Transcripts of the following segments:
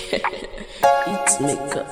It's makeup.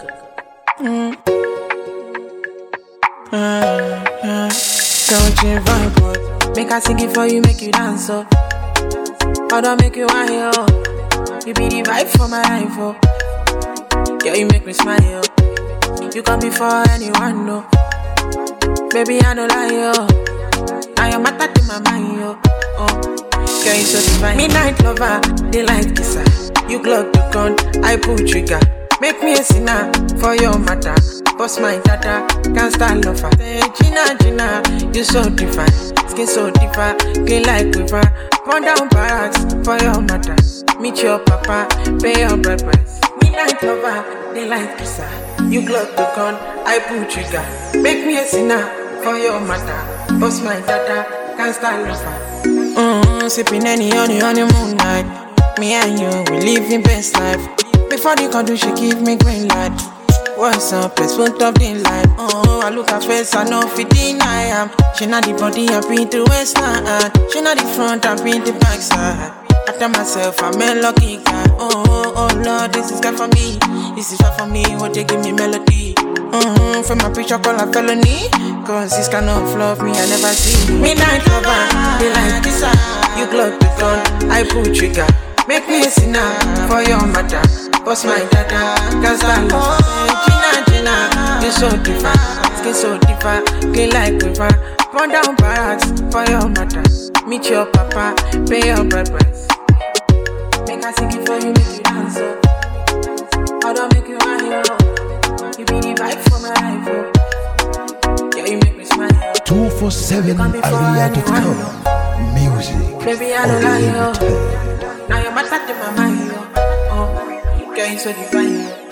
Don't you vibe, boy? Make I sing it for you, make you dance, oh. I don't make you want yo. You be the vibe for my life, oh. Girl, you make me smile, yo. You come before anyone, no. Baby, I don't lie, yo. Now you're matter to my mind, yo. Oh, girl, you so divine. Midnight lover, daylight kisser. You clock the gun, I pull trigger. Make me a sinner for your matter. Boss my data, can't stand lover. Hey, Gina, you so different. Skin so different, green like river. Run down barracks for your matter. Meet your papa, pay your bread price. Midnight lover, daylight kisser. You clock the gun, I pull trigger. Make me a sinner for your matter. Boss my data, can't stand lover. Sipping any on the moonlight. Me and you, we live the best life. Before the country, she give me green light. What's up, let's front of the light. Oh, I look her face, I know if it deny am. She not the body, I bring the waistline. She not the front, I bring the backside. I tell myself, I'm a lucky guy. Oh, Lord, this is good for me. This is right for me, what they give me melody. From my picture, call a felony. Cause this kind of love me, I never see. Midnight lover, they like this. You clock the gun, I pull trigger. Make me a sinner for your matter. Boss my dada, cause I love Gina, you so different. Skin so different, clean like river. Run down barracks for your matter. Meet your papa, pay your bread price. Make I sing it for you, make you dance, oh. I don't make you want yo. You be the vibe for my life, oh. Yeah, you make me smile, oh. 247aria.com Music. Baby, I don't lie, yo. Now you're my touch in my mind, yo. Oh, girl, you so divine, yo.